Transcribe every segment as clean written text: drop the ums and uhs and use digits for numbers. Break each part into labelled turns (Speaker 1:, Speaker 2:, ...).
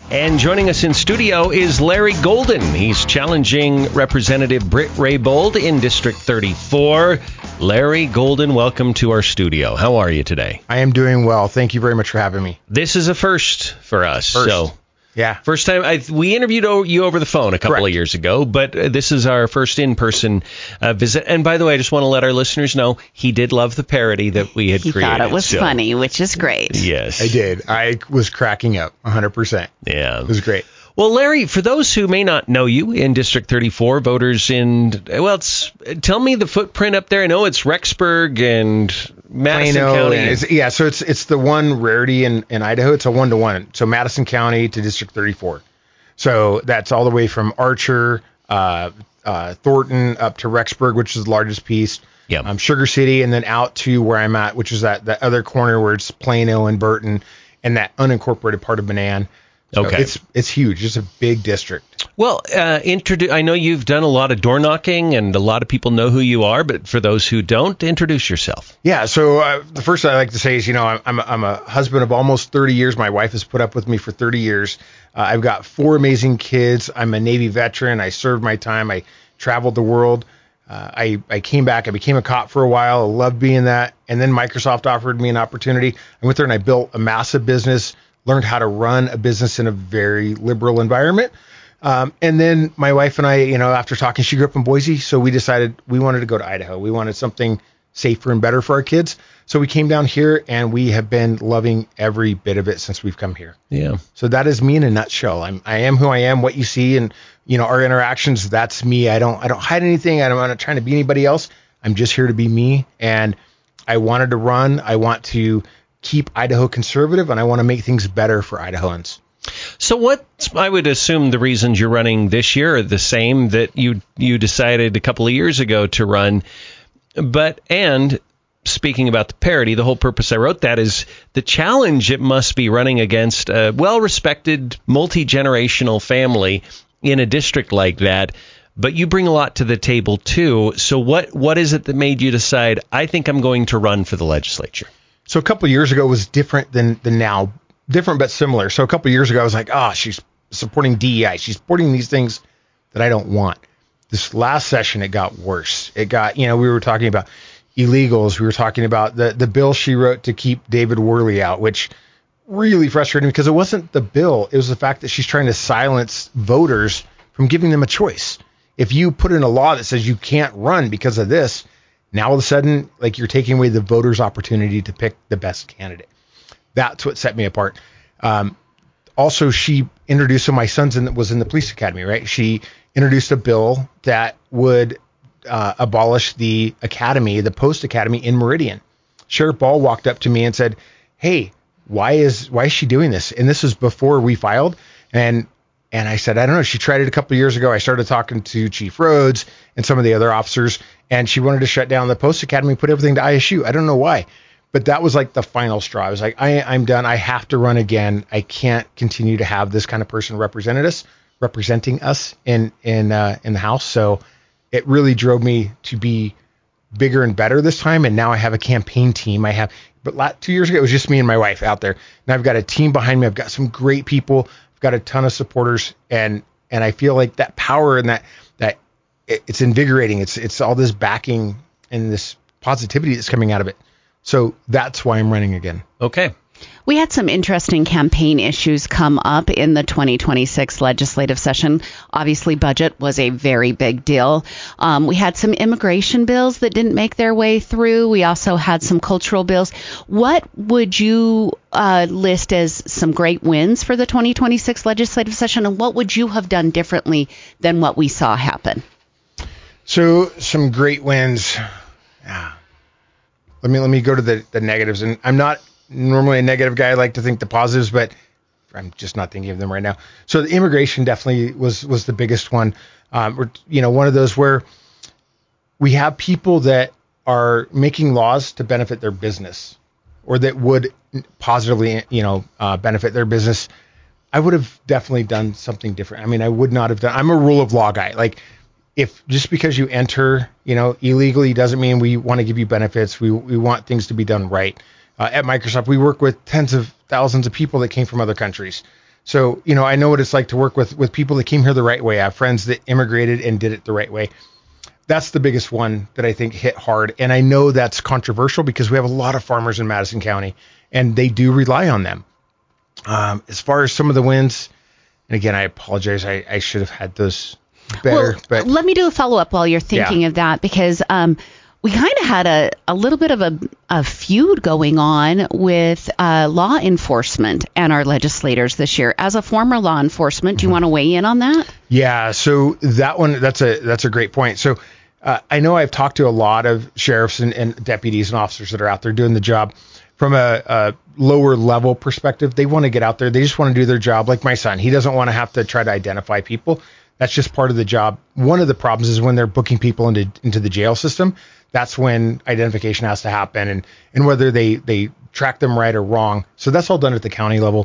Speaker 1: And joining us in studio is Larry Golden. He's challenging Representative Britt Raybould in District 34. Larry Golden, welcome to our studio. How are you today?
Speaker 2: I am doing well. Thank you very much for having me.
Speaker 1: This is a first for us. First time we interviewed you over the phone a couple of years ago, but this is our first in-person visit. And by the way, I just want to let our listeners know he did love the parody that we had created.
Speaker 3: He thought it was funny, which is great.
Speaker 1: Yes,
Speaker 2: I did. I was cracking up 100%.
Speaker 1: Yeah,
Speaker 2: it was great.
Speaker 1: Well, Larry, for those who may not know you in District 34, voters tell me the footprint up there. I know it's Rexburg and Madison County.
Speaker 2: So it's the one rarity in Idaho. It's a 1-to-1. So Madison County to District 34. So that's all the way from Archer, Thornton up to Rexburg, which is the largest piece.
Speaker 1: Yeah.
Speaker 2: Sugar City, and then out to where I'm at, which is that other corner where it's Plano and Burton and that unincorporated part of Manan. So
Speaker 1: okay.
Speaker 2: It's huge. It's a big district.
Speaker 1: Well, I know you've done a lot of door knocking and a lot of people know who you are, but for those who don't, introduce yourself.
Speaker 2: Yeah. So the first thing I like to say is, I'm a husband of almost 30 years. My wife has put up with me for 30 years. I've got 4 amazing kids. I'm a Navy veteran. I served my time. I traveled the world. I came back. I became a cop for a while. I loved being that. And then Microsoft offered me an opportunity. I went there and I built a massive business, learned how to run a business in a very liberal environment. And then my wife and I, after talking, she grew up in Boise. So we decided we wanted to go to Idaho. We wanted something safer and better for our kids. So we came down here and we have been loving every bit of it since we've come here.
Speaker 1: Yeah.
Speaker 2: So that is me in a nutshell. I am who I am, what you see, and, our interactions, that's me. I don't hide anything. I'm not trying to be anybody else. I'm just here to be me. And I wanted to run. I want to keep Idaho conservative, and I want to make things better for Idahoans.
Speaker 1: So I would assume the reasons you're running this year are the same that you decided a couple of years ago to run. And speaking about the parody, the whole purpose I wrote that is the challenge it must be running against a well-respected, multi-generational family in a district like that. But you bring a lot to the table, too. So what is it that made you decide, I think I'm going to run for the legislature?
Speaker 2: So a couple of years ago was different than now. Different but similar. So a couple of years ago, I was like, she's supporting DEI. She's supporting these things that I don't want. This last session, it got worse. It got, we were talking about illegals. We were talking about the bill she wrote to keep David Worley out, which really frustrated me because it wasn't the bill. It was the fact that she's trying to silence voters from giving them a choice. If you put in a law that says you can't run because of this, now all of a sudden, you're taking away the voters' opportunity to pick the best candidate. That's what set me apart. Also, she introduced, my son's was in the police academy, right? She introduced a bill that would abolish the academy, the post academy in Meridian. Sheriff Ball walked up to me and said, "Hey, why is she doing this?" And this was before we filed. And I said, I don't know. She tried it a couple of years ago. I started talking to Chief Rhodes and some of the other officers, and she wanted to shut down the post academy, put everything to ISU. I don't know why. But that was the final straw. I was like, I'm done. I have to run again. I can't continue to have this kind of person representing us in the House. So it really drove me to be bigger and better this time. And now I have a campaign team. But 2 years ago, it was just me and my wife out there. Now I've got a team behind me. I've got some great people. I've got a ton of supporters. And I feel like that power and that it's invigorating. It's all this backing and this positivity that's coming out of it. So that's why I'm running again.
Speaker 1: Okay.
Speaker 3: We had some interesting campaign issues come up in the 2026 legislative session. Obviously, budget was a very big deal. We had some immigration bills that didn't make their way through. We also had some cultural bills. What would you list as some great wins for the 2026 legislative session, and what would you have done differently than what we saw happen?
Speaker 2: So some great wins. Let me go to the negatives. And I'm not normally a negative guy. I like to think the positives, but I'm just not thinking of them right now. So the immigration definitely was the biggest one. One of those where we have people that are making laws to benefit their business or that would positively, benefit their business. I would have definitely done something different. I mean, I would not have done, I'm a rule of law guy. If just because you enter, illegally doesn't mean we want to give you benefits. We want things to be done right. At Microsoft, we work with tens of thousands of people that came from other countries. So, I know what it's like to work with people that came here the right way. I have friends that immigrated and did it the right way. That's the biggest one that I think hit hard. And I know that's controversial because we have a lot of farmers in Madison County and they do rely on them. As far as some of the wins, and again, I apologize. I should have had those better.
Speaker 3: Well,
Speaker 2: but
Speaker 3: let me do a follow-up while you're thinking of that, because we kind of had a little bit of a feud going on with law enforcement and our legislators this year. As a former law enforcement, do you want to weigh in on that?
Speaker 2: Yeah, so that one, that's a great point. So I know I've talked to a lot of sheriffs and deputies and officers that are out there doing the job. From a lower level perspective, they want to get out there. They just want to do their job. Like my son, he doesn't want to have to try to identify people. That's just part of the job. One of the problems is when they're booking people into the jail system. That's when identification has to happen, and whether they track them right or wrong. So that's all done at the county level.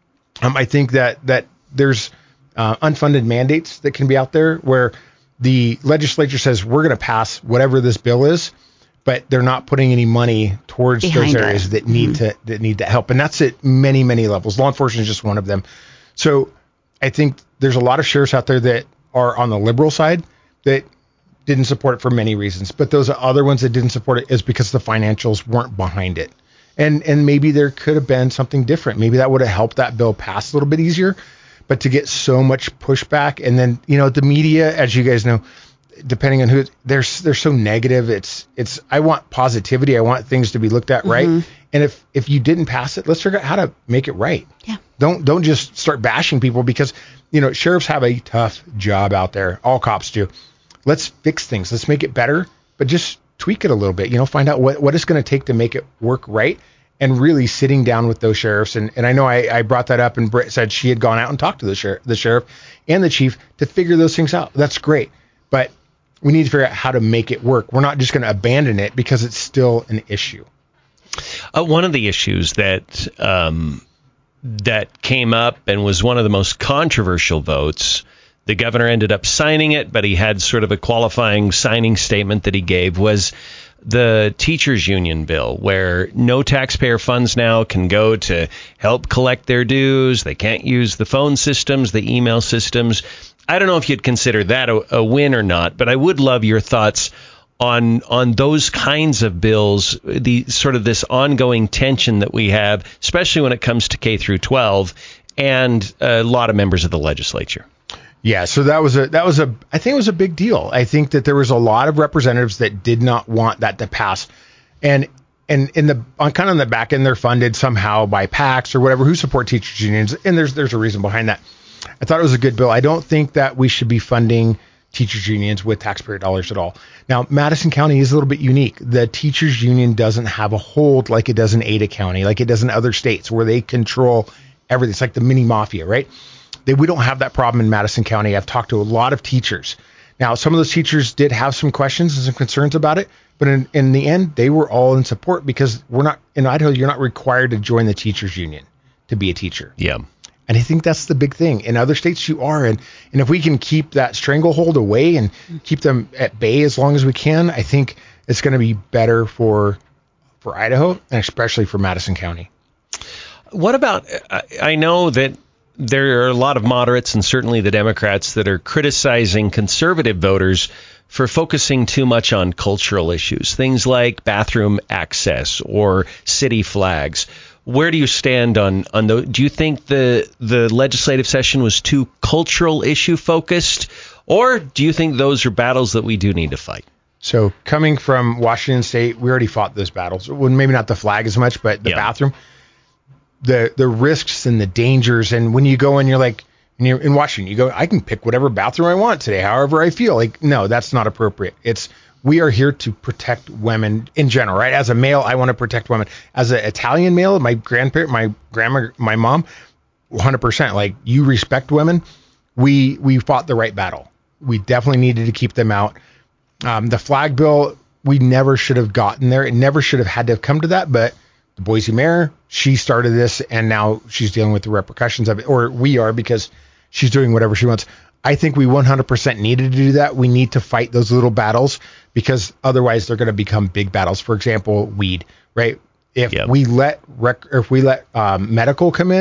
Speaker 2: I think that there's unfunded mandates that can be out there where the legislature says we're going to pass whatever this bill is, but they're not putting any money towards those areas that need to help. And that's at many, many levels. Law enforcement is just one of them. So I think there's a lot of sheriffs out there that are on the liberal side that didn't support it for many reasons. But those other ones that didn't support it is because the financials weren't behind it. And maybe there could have been something different. Maybe that would have helped that bill pass a little bit easier. But to get so much pushback, and then, the media, as you guys know, depending on who, they're so negative. It's I want positivity. I want things to be looked at right. And if you didn't pass it, let's figure out how to make it right.
Speaker 3: Yeah.
Speaker 2: Don't just start bashing people because, sheriffs have a tough job out there. All cops do. Let's fix things. Let's make it better, but just tweak it a little bit, find out what it's going to take to make it work right. And really sitting down with those sheriffs. And I know I brought that up, and Britt said she had gone out and talked to the sheriff and the chief to figure those things out. That's great. But we need to figure out how to make it work. We're not just going to abandon it because it's still an issue.
Speaker 1: One of the issues that came up and was one of the most controversial votes, the governor ended up signing it, but he had sort of a qualifying signing statement that he gave, was the teachers union bill, where no taxpayer funds now can go to help collect their dues. They can't use the phone systems, the email systems. I don't know if you'd consider that a win or not, but I would love your thoughts on those kinds of bills, the sort of this ongoing tension that we have, especially when it comes to K through 12 and a lot of members of the legislature.
Speaker 2: Yeah, so I think it was a big deal. I think that there was a lot of representatives that did not want that to pass. And in the back end, they're funded somehow by PACs or whatever who support teachers unions. And there's a reason behind that. I thought it was a good bill. I don't think that we should be funding teachers unions with taxpayer dollars at all. Now, Madison County is a little bit unique. The teachers union doesn't have a hold like it does in Ada County, like it does in other states where they control everything. It's like the mini mafia, right? We don't have that problem in Madison County. I've talked to a lot of teachers. Now, some of those teachers did have some questions and some concerns about it, but in the end, they were all in support because we're not in Idaho. You're not required to join the teachers union to be a teacher.
Speaker 1: Yeah.
Speaker 2: And I think that's the big thing. In other states, you are. And if we can keep that stranglehold away and keep them at bay as long as we can, I think it's going to be better for Idaho and especially for Madison County.
Speaker 1: What about, I know that there are a lot of moderates and certainly the Democrats that are criticizing conservative voters for focusing too much on cultural issues, things like bathroom access or city flags. Where do you stand on those? Do you think the legislative session was too cultural issue focused, or do you think those are battles that we do need to fight?
Speaker 2: So coming from Washington State, we already fought those battles. Well, maybe not the flag as much, but the bathroom. The risks and the dangers, and when you go and you're like, and you're in Washington, you go, I can pick whatever bathroom I want today, however I feel. Like, no, that's not appropriate. We are here to protect women in general, right? As a male, I want to protect women. As an Italian male, my grandparent, my grandma, my mom, 100%. Like, you respect women. We fought the right battle. We definitely needed to keep them out. The flag bill, we never should have gotten there. It never should have had to have come to that, but the Boise mayor, she started this, and now she's dealing with the repercussions of it, or we are, because she's doing whatever she wants. I think we 100% needed to do that. We need to fight those little battles because otherwise they're going to become big battles. For example, weed, right? If we let medical come in,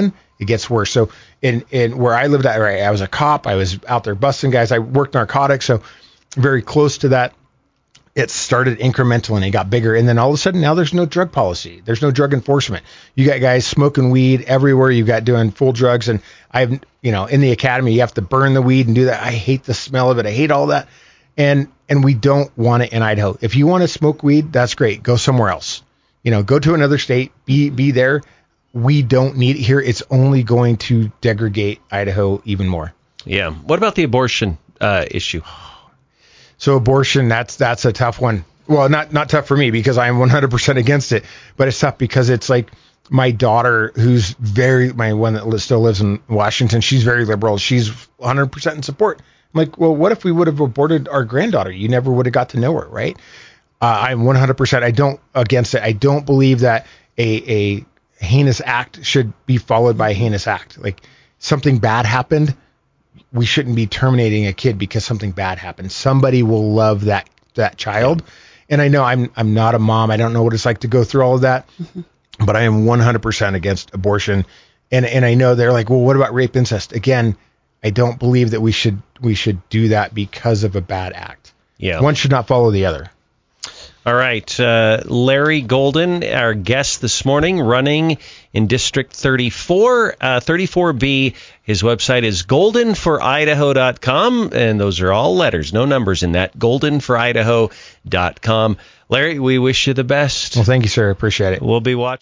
Speaker 2: it gets worse. So in where I lived at, right, I was a cop. I was out there busting guys. I worked narcotics, so very close to that. It started incremental and it got bigger. And then all of a sudden now there's no drug policy. There's no drug enforcement. You got guys smoking weed everywhere. You've got doing full drugs. And I've, in the academy, you have to burn the weed and do that. I hate the smell of it. I hate all that. And we don't want it in Idaho. If you want to smoke weed, that's great. Go somewhere else. Go to another state, be there. We don't need it here. It's only going to degrade Idaho even more.
Speaker 1: Yeah. What about the abortion issue?
Speaker 2: So abortion, that's a tough one. Well, not tough for me because I'm 100% against it, but it's tough because it's like my daughter, who's my one that still lives in Washington, she's very liberal. She's 100% in support. I'm like, well, what if we would have aborted our granddaughter? You never would have got to know her, right? I'm 100%. Against it. I don't believe that a heinous act should be followed by a heinous act. Like something bad happened. We shouldn't be terminating a kid because something bad happened. Somebody will love that child. And I know I'm not a mom. I don't know what it's like to go through all of that, but I am 100% against abortion. And I know they're like, well, what about rape, incest? Again, I don't believe that we should do that because of a bad act.
Speaker 1: Yeah.
Speaker 2: One should not follow the other.
Speaker 1: All right. Larry Golden, our guest this morning, running in District 34, 34B. His website is goldenforidaho.com, and those are all letters, no numbers in that, goldenforidaho.com. Larry, we wish you the best.
Speaker 2: Well, thank you, sir. Appreciate it.
Speaker 1: We'll be watching.